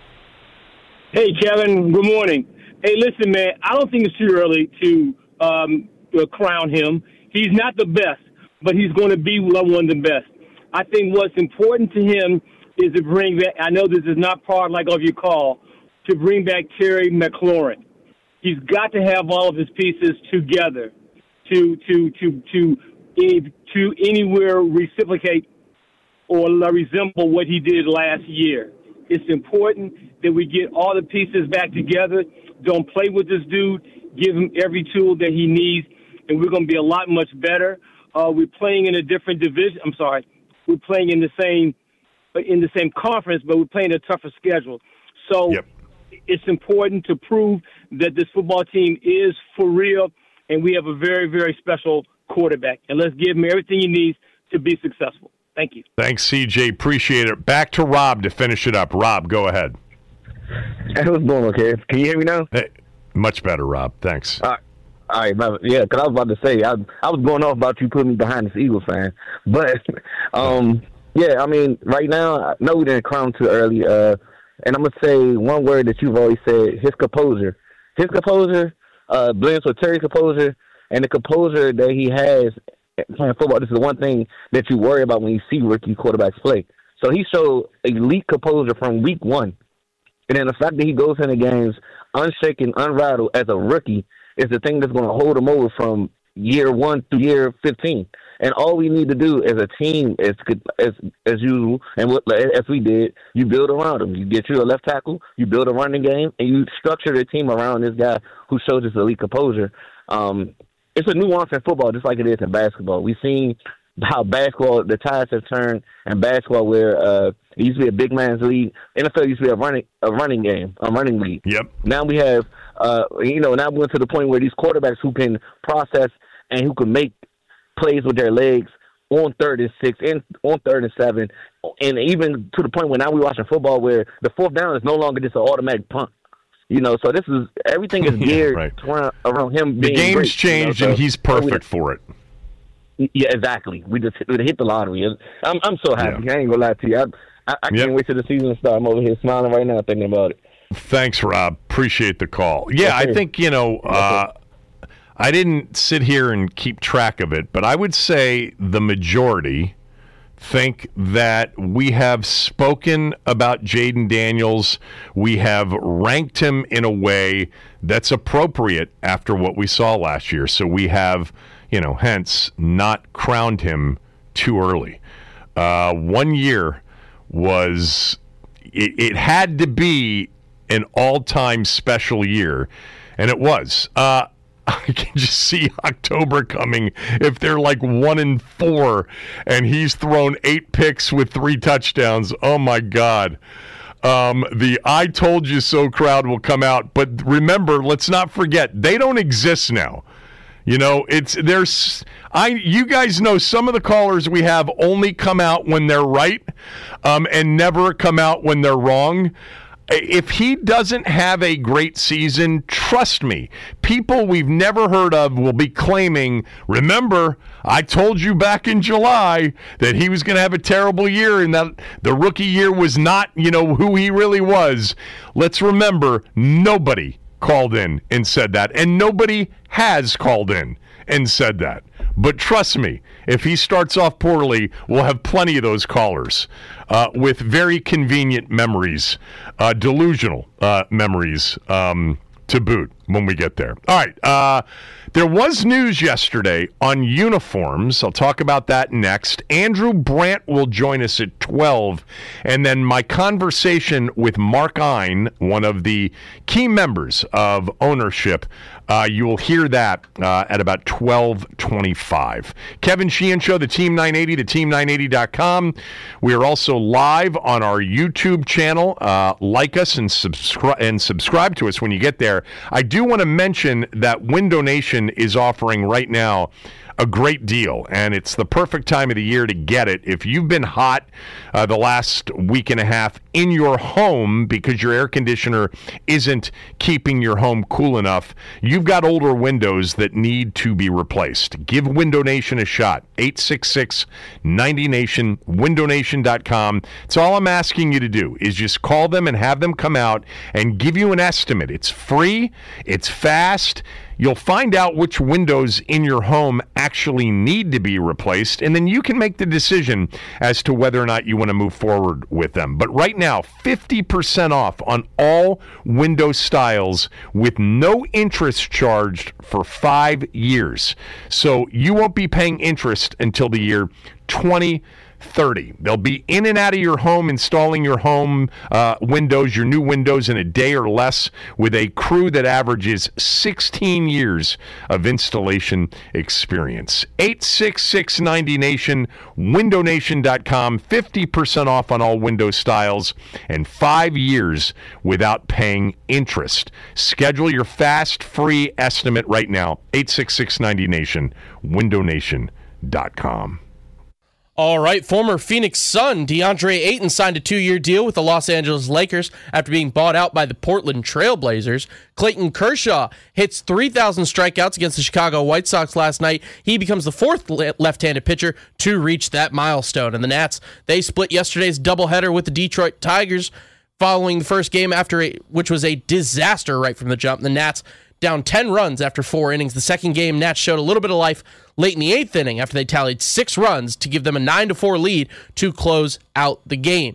Hey, Kevin. Good morning. Hey, listen, man, I don't think it's too early to, um, to crown him. He's not the best, but he's going to be one of the best. I think what's important to him is to bring back, I know this is not part like of your call, to bring back Terry McLaurin. He's got to have all of his pieces together to to to to to anywhere reciprocate or resemble what he did last year. It's important that we get all the pieces back together. Don't play with this dude. Give him every tool that he needs, and we're going to be a lot much better. Uh, we're playing in a different division. I'm sorry, we're playing in the same in the same conference, but we're playing a tougher schedule. So yep. it's important to prove that this football team is for real, and we have a very, very special quarterback. And let's give him everything he needs to be successful. Thank you. Thanks, C J. Appreciate it. Back to Rob to finish it up. Rob, go ahead. Hey, what's going on, okay? Can you hear me now? Hey, much better, Rob. Thanks. All right. All right, yeah, because I was about to say, I, I was going off about you putting me behind this Eagles fan. But, um, yeah, I mean, right now, I know we didn't crown too early. Uh, and I'm going to say one word that you've always said, his composure. His composure uh, blends with Terry's composure, and the composure that he has playing football. This is the one thing that you worry about when you see rookie quarterbacks play. So he showed elite composure from week one. And then the fact that he goes into games unshaken, unrattled as a rookie is the thing that's going to hold him over from year one to year fifteen. And all we need to do as a team, as as as usual, and what, as we did, you build around him. You get you a left tackle, you build a running game, and you structure the team around this guy who shows this elite composure. Um, it's a nuance in football, just like it is in basketball. We've seen how basketball, the tides have turned, and basketball where uh, it used to be a big man's league. N F L used to be a running a running game, a running league. Yep. Now we have, uh, you know, now we're to the point where these quarterbacks who can process and who can make plays with their legs on third and six, and on third and seven, and even to the point where now we're watching football where the fourth down is no longer just an automatic punt. You know, so this is everything is geared yeah, right. around, around him. The being game's great, changed, you know, so, and he's perfect so for it. Yeah, exactly. We just hit, we hit the lottery. I'm I'm so happy. Yeah. I ain't gonna lie to you. I I, I yep. can't wait till the season starts. I'm over here smiling right now thinking about it. Thanks, Rob. Appreciate the call. Yeah, okay. I think you know. Uh, I didn't sit here and keep track of it, but I would say the majority think that we have spoken about Jaden Daniels. We have ranked him in a way that's appropriate after what we saw last year. So we have, you know, hence not crowned him too early. Uh, one year was, it, it had to be an all-time special year, and it was. Uh, I can just see October coming if they're like one and four and he's thrown eight picks with three touchdowns. Oh, my God. Um, the I told you so crowd will come out. But remember, let's not forget, they don't exist now. You know, it's there's I you guys know some of the callers we have only come out when they're right um, and never come out when they're wrong. If he doesn't have a great season, trust me, people we've never heard of will be claiming, remember, I told you back in July that he was going to have a terrible year and that the rookie year was not, you know, who he really was. Let's remember, nobody called in and said that, and nobody has called in and said that. But trust me, if he starts off poorly, we'll have plenty of those callers uh, with very convenient memories, uh, delusional uh, memories um, to boot when we get there. All right. Uh, there was news yesterday on uniforms. I'll talk about that next. Andrew Brandt will join us at twelve. And then my conversation with Mark Ein, one of the key members of ownership, uh, you will hear that uh, at about twelve twenty-five. Kevin Sheehan Show, the Team nine eighty, the team nine eighty dot com. We are also live on our YouTube channel. Uh, like us and, subscri- and subscribe to us when you get there. I do want to mention that Window Nation is offering right now a great deal, and it's the perfect time of the year to get it. If you've been hot uh, the last week and a half in your home because your air conditioner isn't keeping your home cool enough, you've got older windows that need to be replaced. Give Window Nation a shot. eight six six, ninety nation, window nation dot com. It's all I'm asking you to do is just call them and have them come out and give you an estimate. It's free. It's fast. You'll find out which windows in your home actually need to be replaced, and then you can make the decision as to whether or not you want to move forward with them. But right now, fifty percent off on all window styles with no interest charged for five years. So you won't be paying interest until the year twenty thirty. They'll be in and out of your home, installing your home uh, windows, your new windows in a day or less, with a crew that averages sixteen years of installation experience. eight six six, ninety nation, window nation dot com, fifty percent off on all window styles, and five years without paying interest. Schedule your fast, free estimate right now. eight six six, ninety nation, window nation dot com. All right, former Phoenix Sun DeAndre Ayton signed a two-year deal with the Los Angeles Lakers after being bought out by the Portland Trail Blazers. Clayton Kershaw hits three thousand strikeouts against the Chicago White Sox last night. He becomes the fourth left-handed pitcher to reach that milestone. And the Nats, they split yesterday's doubleheader with the Detroit Tigers following the first game, after a, which was a disaster right from the jump. The Nats down ten runs after four innings. The second game, Nats showed a little bit of life late in the eighth inning after they tallied six runs to give them a nine to four lead to close out the game.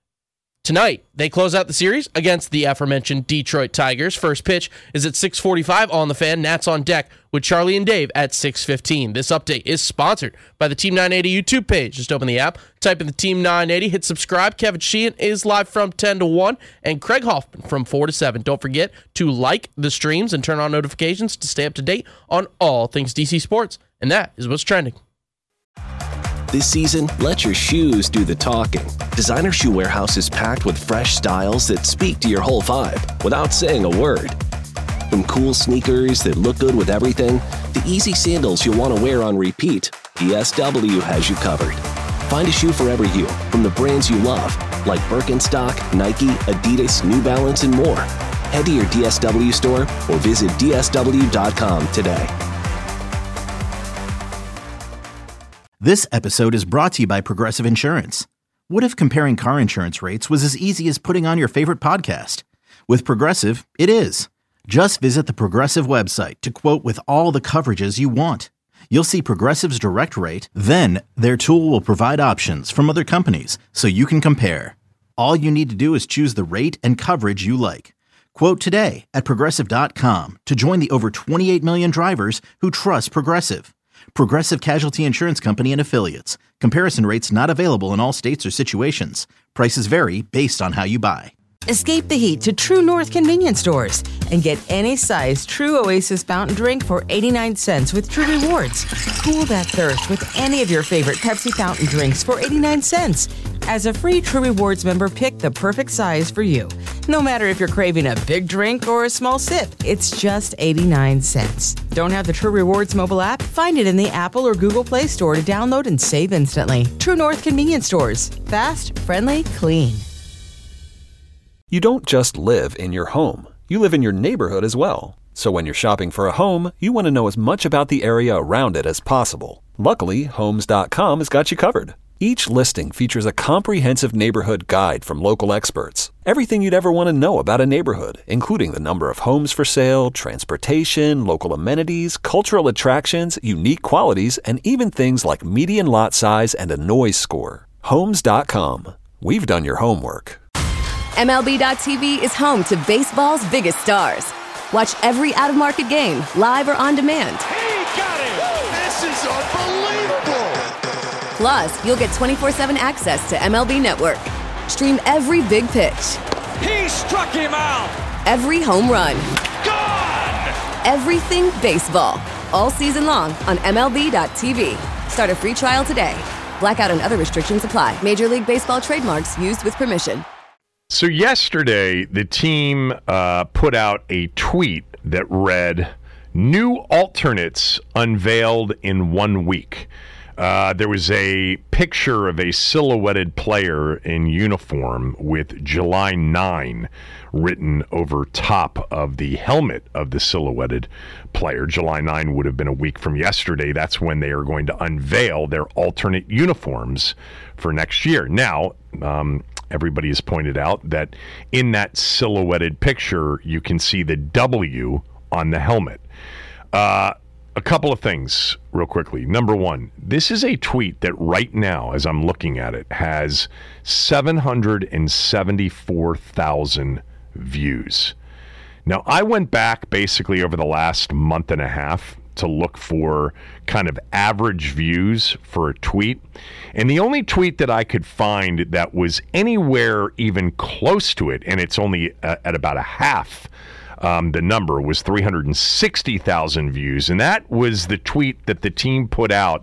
Tonight, they close out the series against the aforementioned Detroit Tigers. First pitch is at six forty-five on the Fan. Nats on deck with Charlie and Dave at six fifteen. This update is sponsored by the Team nine eighty YouTube page. Just open the app, type in the Team nine eighty, hit subscribe. Kevin Sheehan is live from ten to one, and Craig Hoffman from four to seven. Don't forget to like the streams and turn on notifications to stay up to date on all things D C Sports. And that is what's trending. This season, let your shoes do the talking. Designer Shoe Warehouse is packed with fresh styles that speak to your whole vibe without saying a word. From cool sneakers that look good with everything, to easy sandals you'll want to wear on repeat, D S W has you covered. Find a shoe for every you from the brands you love, like Birkenstock, Nike, Adidas, New Balance, and more. Head to your D S W store or visit D S W dot com today. This episode is brought to you by Progressive Insurance. What if comparing car insurance rates was as easy as putting on your favorite podcast? With Progressive, it is. Just visit the Progressive website to quote with all the coverages you want. You'll see Progressive's direct rate, then their tool will provide options from other companies so you can compare. All you need to do is choose the rate and coverage you like. Quote today at Progressive dot com to join the over twenty-eight million drivers who trust Progressive. Progressive Casualty Insurance Company and Affiliates. Comparison rates not available in all states or situations. Prices vary based on how you buy. Escape the heat to True North convenience stores and get any size True Oasis fountain drink for eighty-nine cents with True Rewards. Cool that thirst with any of your favorite Pepsi fountain drinks for eighty-nine cents. As a free True Rewards member, pick the perfect size for you. No matter if you're craving a big drink or a small sip, it's just eighty-nine cents. Don't have the True Rewards mobile app? Find it in the Apple or Google Play Store to download and save instantly. True North convenience stores. Fast, friendly, clean. You don't just live in your home. You live in your neighborhood as well. So when you're shopping for a home, you want to know as much about the area around it as possible. Luckily, Homes dot com has got you covered. Each listing features a comprehensive neighborhood guide from local experts. Everything you'd ever want to know about a neighborhood, including the number of homes for sale, transportation, local amenities, cultural attractions, unique qualities, and even things like median lot size and a noise score. Homes dot com. We've done your homework. M L B dot T V is home to baseball's biggest stars. Watch every out-of-market game, live or on demand. He got it! This is unbelievable! Plus, you'll get twenty-four seven access to M L B Network. Stream every big pitch. He struck him out! Every home run. Gone! Everything baseball. All season long on M L B dot T V. Start a free trial today. Blackout and other restrictions apply. Major League Baseball trademarks used with permission. So yesterday, the team uh, put out a tweet that read, "New alternates unveiled in one week." Uh, there was a picture of a silhouetted player in uniform with July ninth written over top of the helmet of the silhouetted player. July ninth would have been a week from yesterday. That's when they are going to unveil their alternate uniforms for next year. Now, um, everybody has pointed out that in that silhouetted picture, you can see the W on the helmet. Uh, a couple of things real quickly. Number one, this is a tweet that right now, as I'm looking at it, has seven hundred seventy-four thousand views. Now, I went back basically over the last month and a half to look for kind of average views for a tweet. And the only tweet that I could find that was anywhere even close to it, and it's only uh, at about a half um, the number, was three hundred sixty thousand views. And that was the tweet that the team put out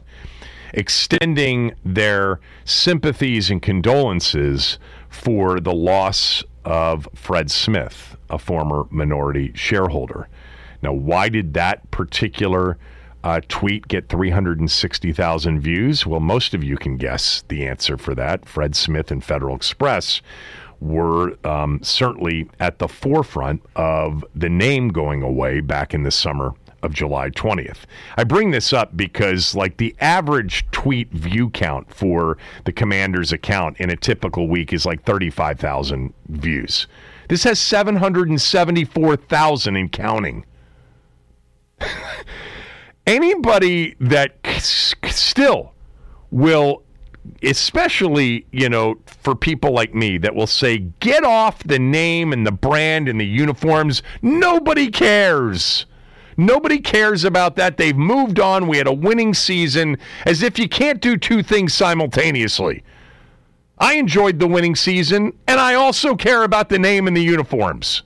extending their sympathies and condolences for the loss of Fred Smith, a former minority shareholder. Now, why did that particular uh, tweet get three hundred sixty thousand views? Well, most of you can guess the answer for that. Fred Smith and Federal Express were um, certainly at the forefront of the name going away back in the summer of July twentieth. I bring this up because, like, the average tweet view count for the Commander's account in a typical week is like thirty-five thousand views. This has seven hundred seventy-four thousand and counting. Anybody that still will, especially, you know, for people like me that will say, get off the name and the brand and the uniforms. Nobody cares. Nobody cares about that. They've moved on. We had a winning season, as if you can't do two things simultaneously. I enjoyed the winning season, and I also care about the name and the uniforms.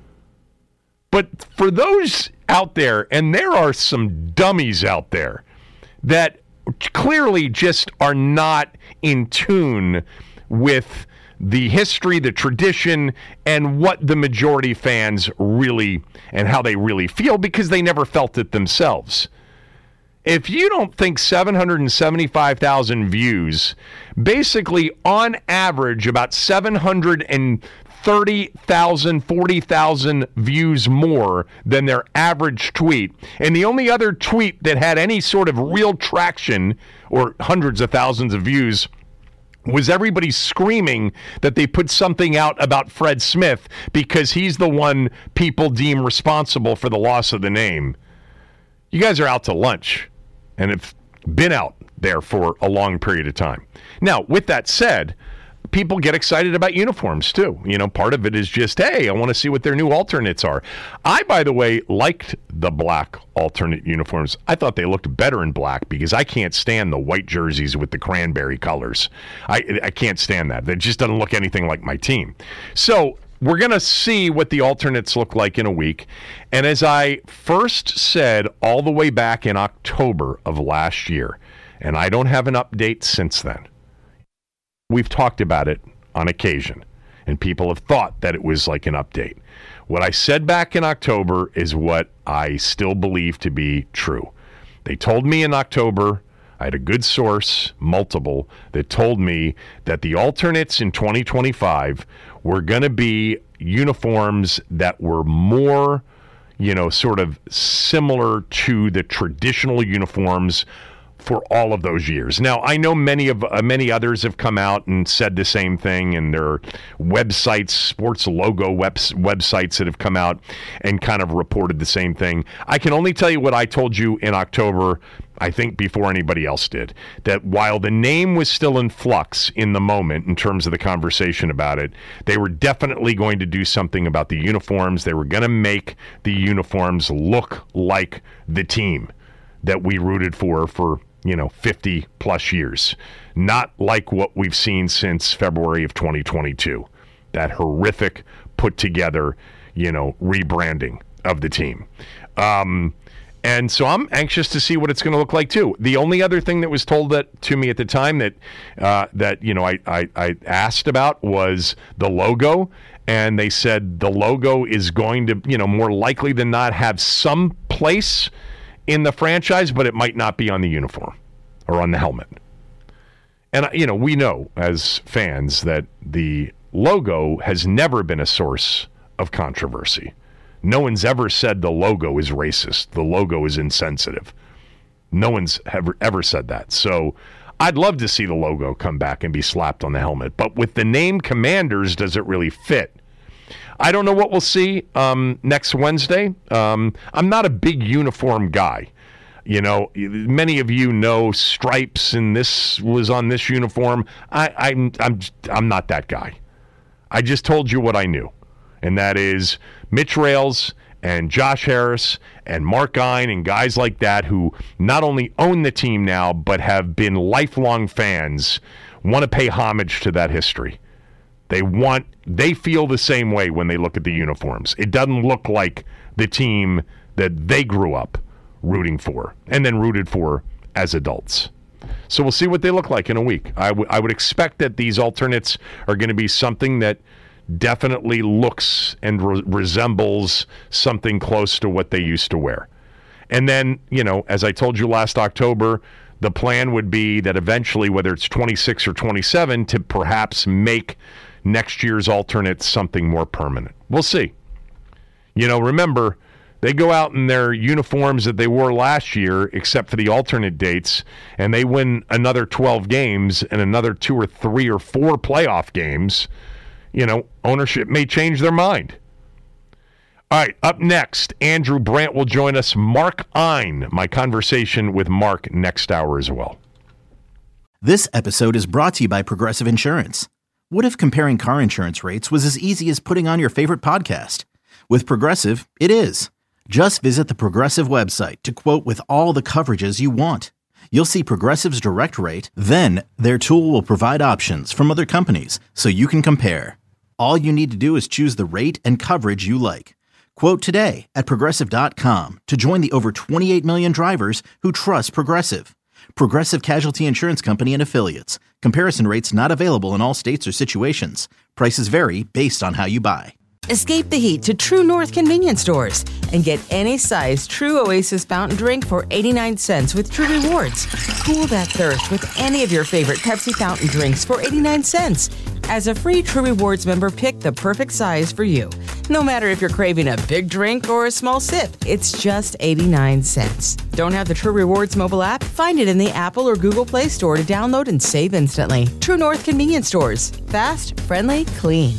But for those out there, and there are some dummies out there that clearly just are not in tune with the history, the tradition, and what the majority fans really, and how they really feel, because they never felt it themselves. If you don't think seven hundred seventy-five thousand views, basically on average about seven hundred thirty thousand, forty thousand views more than their average tweet, and the only other tweet that had any sort of real traction or hundreds of thousands of views was everybody screaming that they put something out about Fred Smith because he's the one people deem responsible for the loss of the name. You guys are out to lunch and have been out there for a long period of time. Now, with that said, people get excited about uniforms too. You know, part of it is just, hey, I want to see what their new alternates are. I, by the way, liked the black alternate uniforms. I thought they looked better in black because I can't stand the white jerseys with the cranberry colors. I, I can't stand that. It just doesn't look anything like my team. So we're going to see what the alternates look like in a week. And as I first said all the way back in October of last year, and I don't have an update since then, we've talked about it on occasion, and people have thought that it was like an update. What I said back in October is what I still believe to be true. They told me in October, I had a good source, multiple, that told me that the alternates in twenty twenty-five were going to be uniforms that were more, you know, sort of similar to the traditional uniforms for all of those years. Now, I know many of uh, many others have come out and said the same thing, and there are websites, sports logo webs- websites that have come out and kind of reported the same thing. I can only tell you what I told you in October, I think before anybody else did, that while the name was still in flux in the moment in terms of the conversation about it, they were definitely going to do something about the uniforms. They were going to make the uniforms look like the team that we rooted for for you know, fifty plus years. Not like what we've seen since February of twenty twenty-two. That horrific put together, you know, rebranding of the team. Um, and so I'm anxious to see what it's going to look like too. The only other thing that was told that to me at the time that, uh, that you know, I, I, I asked about was the logo. And they said the logo is going to, you know, more likely than not have some place in the franchise, but it might not be on the uniform or on the helmet. And, you know, we know as fans that the logo has never been a source of controversy. No one's ever said the logo is racist. The logo is insensitive. No one's ever, ever said that. So I'd love to see the logo come back and be slapped on the helmet. But with the name Commanders, does it really fit? I don't know what we'll see um, next Wednesday. Um, I'm not a big uniform guy. You know, many of you know stripes and this was on this uniform. I, I'm I'm I'm not that guy. I just told you what I knew, and that is Mitch Rales and Josh Harris and Mark Gein and guys like that who not only own the team now but have been lifelong fans, want to pay homage to that history. They want, they feel the same way when they look at the uniforms. It doesn't look like the team that they grew up rooting for and then rooted for as adults. So we'll see what they look like in a week. I, w- I would expect that these alternates are going to be something that definitely looks and re- resembles something close to what they used to wear. And then, you know, as I told you last October, the plan would be that eventually, whether it's twenty-six or twenty-seven, to perhaps make next year's alternate something more permanent. We'll see. You know, remember, they go out in their uniforms that they wore last year, except for the alternate dates, and they win another twelve games and another two or three or four playoff games. You know, ownership may change their mind. All right, up next, Andrew Brandt will join us. Mark Gein, my conversation with Mark next hour as well. This episode is brought to you by Progressive Insurance. What if comparing car insurance rates was as easy as putting on your favorite podcast? With Progressive, it is. Just visit the Progressive website to quote with all the coverages you want. You'll see Progressive's direct rate, then their tool will provide options from other companies so you can compare. All you need to do is choose the rate and coverage you like. Quote today at Progressive dot com to join the over twenty-eight million drivers who trust Progressive. Progressive Casualty Insurance Company and Affiliates. Comparison rates not available in all states or situations. Prices vary based on how you buy. Escape the heat to True North convenience stores and get any size True Oasis fountain drink for eighty-nine cents with True Rewards. Cool that thirst with any of your favorite Pepsi fountain drinks for eighty-nine cents. As a free True Rewards member, pick the perfect size for you. No matter if you're craving a big drink or a small sip, it's just eighty-nine cents. Don't have the True Rewards mobile app? Find it in the Apple or Google Play Store to download and save instantly. True North convenience stores. Fast, friendly, clean.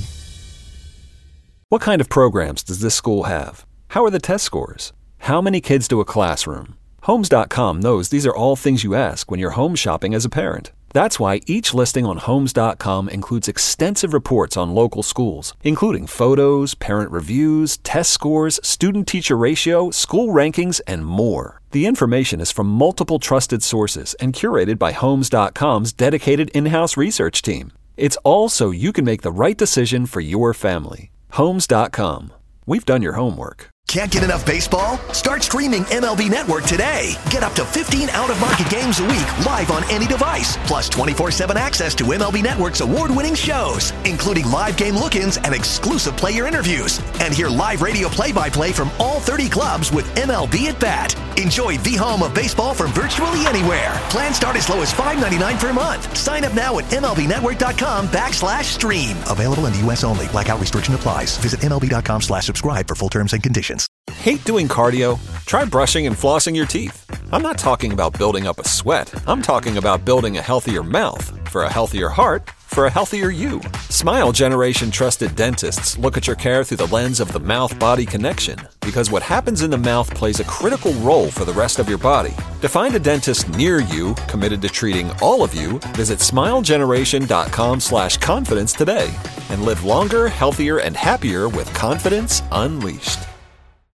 What kind of programs does this school have? How are the test scores? How many kids do a classroom? Homes dot com knows these are all things you ask when you're home shopping as a parent. That's why each listing on Homes dot com includes extensive reports on local schools, including photos, parent reviews, test scores, student-teacher ratio, school rankings, and more. The information is from multiple trusted sources and curated by Homes dot com's dedicated in-house research team. It's all so you can make the right decision for your family. Homes dot com. We've done your homework. Can't get enough baseball? Start streaming M L B Network today. Get up to fifteen out-of-market games a week live on any device. Plus twenty-four seven access to M L B Network's award-winning shows, including live game look-ins and exclusive player interviews. And hear live radio play-by-play from all thirty clubs with M L B at Bat. Enjoy the home of baseball from virtually anywhere. Plans start as low as five dollars and ninety-nine cents per month. Sign up now at M L B Network dot com backslash stream. Available in the U S only. Blackout restriction applies. Visit M L B dot com slash subscribe for full terms and conditions. Hate doing cardio? Try brushing and flossing your teeth. I'm not talking about building up a sweat. I'm talking about building a healthier mouth. For a healthier heart, for a healthier you. Smile Generation trusted dentists look at your care through the lens of the mouth-body connection, because what happens in the mouth plays a critical role for the rest of your body. To find a dentist near you committed to treating all of you, visit smile generation dot com slash confidence today and live longer, healthier, and happier with confidence unleashed.